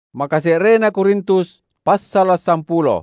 Makaserena Korintus pasal 10.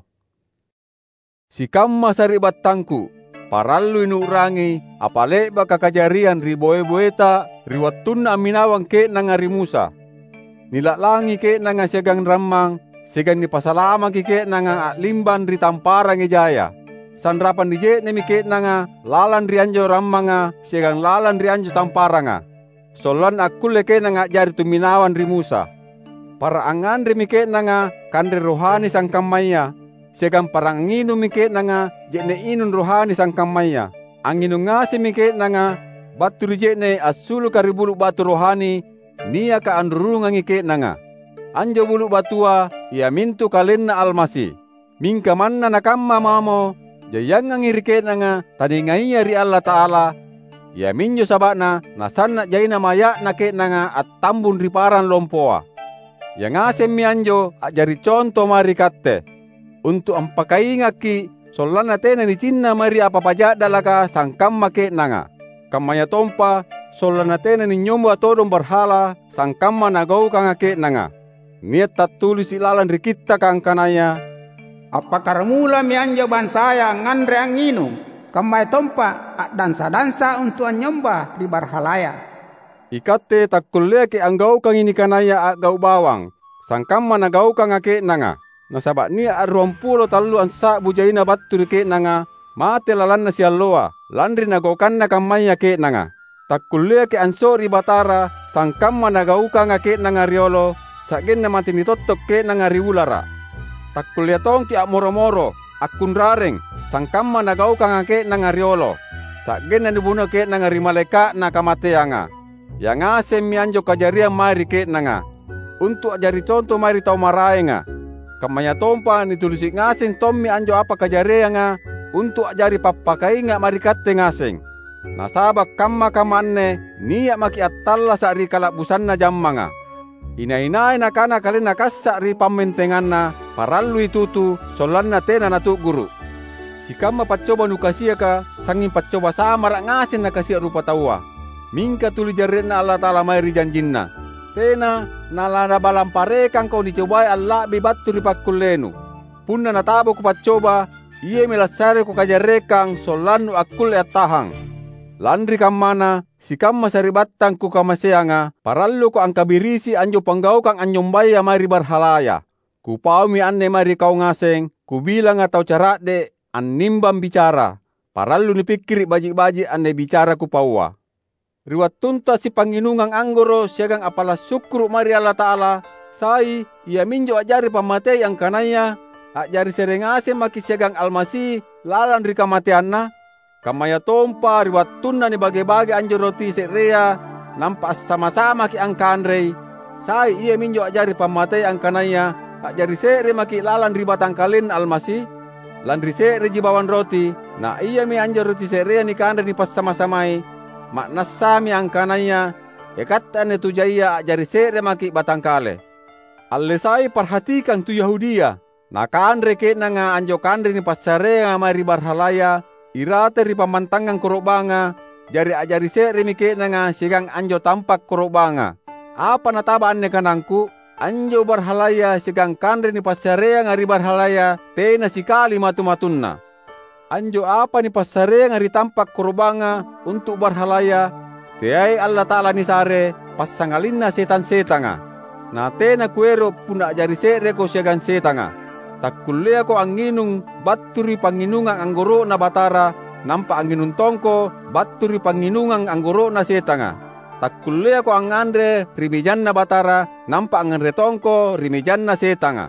Sikamma sari battangku, parallu inurangi apale baka kajarian riboe-boeta riwattunna aminawang ke nangari Musa. Nilaklangi ke nanga siagang rammang, segan ni pasalama ke nanga limban ritampara ngejaya. Sanrapan dije nemi ke nanga lalan rianjo rammanga, segang lalan rianjo tamparanga. Solan akulle ke nanga jari tuminawan ri Musa. Para angan remike nanga kandre rohani sangkamaya, segan parang nginu mike nanga jekne inun rohani sangkamaya. Anginu ngase mike nanga batu jekne asulu karibulu batu rohani nia ka andurungan ngike nanga. Anjo bulu batua ia mintu kalenna almasi. Mingka manna nakamma mamo jayang ngirike nanga tadi ngaiya ri Allah Ta'ala. Ia minjo sabakna nasanna jaina maya nake nanga attambun riparan lompoa. Yang ngasem mianjo ajari contoh mari katte. Untuk ampakaingaki solana tena ni cinna mari apa pajak dalaka sangkam make nanga. Kamaya tompa solana tena ni nyombo atodom berhala sangkam nagau kangake nanga. Niat tak tulis ilalan rikita kangkanaya. Apa karamula mianjo bansaya ngandre anginu. Kamaya tompa dansa-dansa untuk nyomba di berhalaya. Ikate tak kulle ke anggau kang ini kanaya agau bawang. Sangkam managau kang ake nanga. Nasabak ni arwampulo talu ansa bujaina batu ke nanga. Mate lalan na sialoa. Landri nagau kanna kamaya ke nanga. Tak kulle ke ansori batara. Sangkam managau kang ake nanga riolo. Sagen na mati nitotok ke nanga riulara. Tak kulle tong ti moro-moro. Akun rareng. Sangkam managau kang ake nanga riolo. Sagen na dibunuh ke nanga rimaleka na kamateanga. Yang ngasem mianjo kajaria mari ke nanga. Untuk ajari contoh mari tau maraenga. Kamaya tompa nitulisik ngaseng tommi anjo apa kajaria nga. Untuk ajari papakainga mari katte ngaseng. Nasabak kamma kamanne niya maki attalla sa ri kalabusanna jammanga. Ina-inai nakana kalena kassa ri pamentenganna. Parallu itutu solanna tena natuk guru. Si kamma paccoba nukasia ka sangin paccoba samara ngaseng nakasia rupa taua. Mingka tuli jarretna Allah Ta'ala mairi janjinna. Tena nalada balampare kang kau dicobai Allah bibattu ripakullenu. Punna natabo ku paccoba, iye melasare ku kajarrekang solanu akul attahang. Landri kammana, si kamma saribattang ku kamaseanga, parallu ku angkabirisi anjo panggau kang anyombaya mari barhalaya. Ku paumi anne mari kau ngaseng, ku bilang atau carade annimbang bicara. Parallu nipikiri baji-baji anne bicara ku paua. Riwat tunta si panginungang anggoro siagang apalah syukur mari Allah Ta'ala. Sai ia minjo ajari pamatei ang kanaya. Ajari serengase maki siagang almasi lalan rika mateanna. Kamaya tompa riwat tunna ni bage-bage anjo roti serea. Nampas sama-sama ki ang kanrei. Sai ia minjo ajari pamatei ang kanaya. Ajari sere maki lalan ribatang kalin almasi. Landri sere jibawan roti. Na ia mi anjo roti serea ni kanre ni pas sama-samai. Maknasami ang kanaya, ekatan itu jaya jari sere maki batangkale. Allesai perhatikan tu Yahudia, nakandre ke nanga anjo kandre ni pasare mari barhalaya, irate ri pamantangan korobanga, jari ajari sere mike nanga sigang anjo tampak korobanga. Apa nataba anne kanangku, anjo barhalaya sigang kandre ni pasare ngari barhalaya, tena sikali matu-matunna. Anjo apa ni pasare ngari tampak korobanga untuk barhalaya. Teai Allah Ta'ala ni sare pasangalinna setan-setanga. Na tena kuero puna jari sere ko siagan setanga. Tak kullea ko anginung baturi panginungang anggoro na batara. Nampa anginung tongko baturi panginungang anggoro na setanga. Tak kullea ko angandre rimijan na batara. Nampa angandre tongko rimijan na setanga.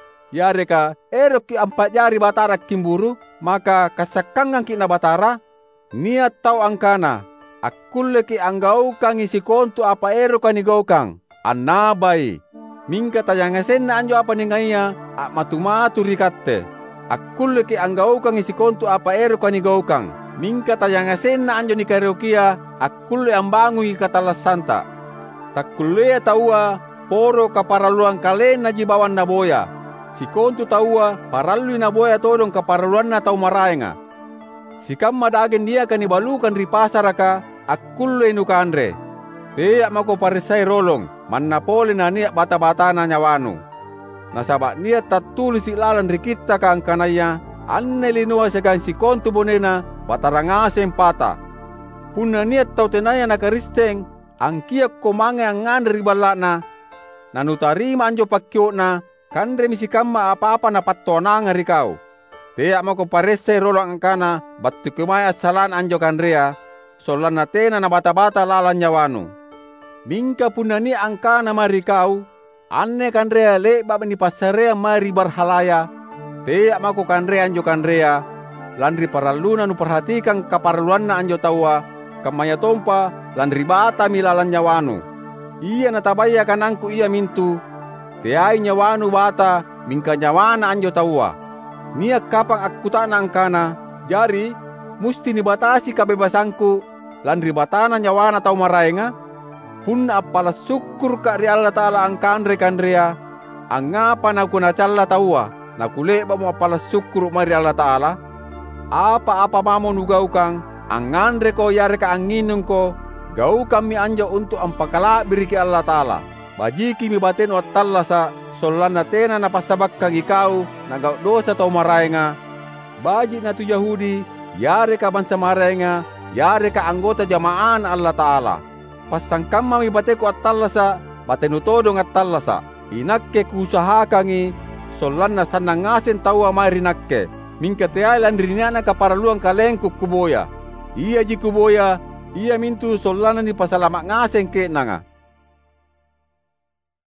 Yareka erok ki ampat jari batara kimburu. Maka kasakangan ki na batara, niat tau angkana, akulle ki anggau kang isi kontu apa ero kani gau kang, anabai. Mingka tayangasen na anjo apa ningaya, matu-matu rikatte. Akulle ki anggau kang isi kontu apa ero kani gau kang, mingka tayangasen na anjo ni kareokia, akulle ambangui katalas santa. Takulle taua, poro kaparaluang kalen na jibawan na boya. Si kontu taua parallu na boya todong kaparaluan na tau maraenga. Si kamma dagen dia kani balukan ri pasaraka akkulle nu kandre. Teak mako paresai rolong manna pole na niak bata-bata na nyawanu. Nasaba nia tatulis ilalan ri kita kaangkanaya, anne linua segan si kontu bonena batarangasem pata. Punna nia tau tenaya na karisteng, angkia komange angan ri balana, nanutarima anjo pakkiona, kandre misi kamma apa-apa na pattonanga ri kau. Tea mo ko paresse rolo angkana, battu kemaya salan anjo kandrea, solan na tena na bata-bata lalan nyawanu. Mingka punna nia angkana mari kau, anne kandrea leba ni pasarea mari barhalaya, tea mako kandrea anjo kandrea, landri paralluna nu perhatikan kaparluanna anjo taua, kamaya tompa landri bata milalan nyawanu. Iya natabaya kanangku iya mintu, teai nyawanu bata mingka nyawana anjo taua. Nia kapang aku tana angkana, jari musti nibatasi kabebasanku, landri batana nyawana tau maraenga. Punna apala syukur ka ri Allah Ta'ala angkandre kandrea, angapa naku nacalla taua, nakule ba mo apala syukur mari Allah Ta'ala. Apa-apa mamo nugaukang, angandre ko yare ka anginung ko, gau kami anja untuk ampakala biriki Allah Ta'ala. Bajiki mi baten wa tallasa, solan na tena na pasabakang ikaw, nagaw dosa tau maraenga. Baji na tu Yahudi, yare ka bansa maraenga, yare ka anggota jamaan Allah Ta'ala. Pasangkam mami bateko at tallasa, batenutodong at tallasa. Inakke kusahakangi, solan na sanangasen tawa marinakke. Mingka teay landriniana kaparaluang kalengkuk kuboya. Iya ji kuboya, iya mintu solan ni pasalamak ngasen ke nanga.